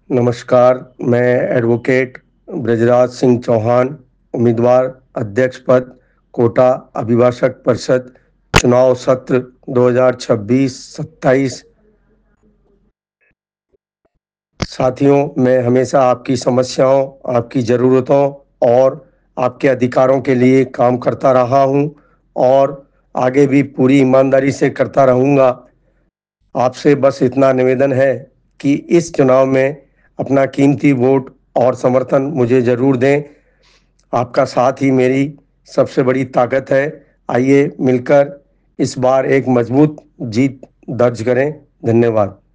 नमस्कार, मैं एडवोकेट ब्रजराज सिंह चौहान, उम्मीदवार अध्यक्ष पद, कोटा अभिभाषक परिषद, चुनाव सत्र 2026-27। साथियों, मैं हमेशा आपकी समस्याओं, आपकी ज़रूरतों और आपके अधिकारों के लिए काम करता रहा हूं और आगे भी पूरी ईमानदारी से करता रहूंगा। आपसे बस इतना निवेदन है कि इस चुनाव में अपना कीमती वोट और समर्थन मुझे ज़रूर दें। आपका साथ ही मेरी सबसे बड़ी ताकत है। आइए मिलकर इस बार एक मजबूत जीत दर्ज करें। धन्यवाद।